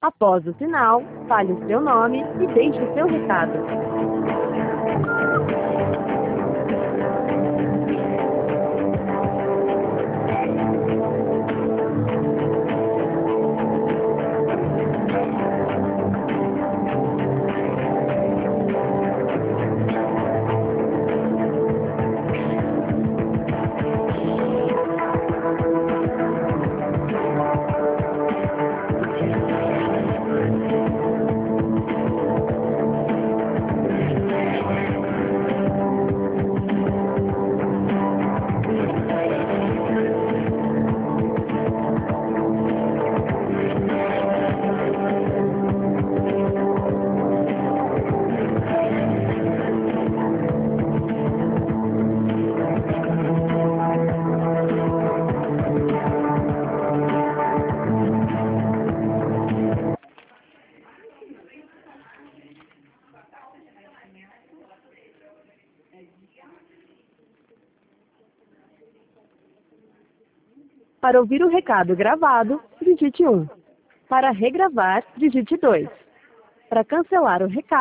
Após o sinal, fale o seu nome e deixe o seu recado. Para ouvir o recado gravado, digite 1. Para regravar, digite 2. Para cancelar o recado,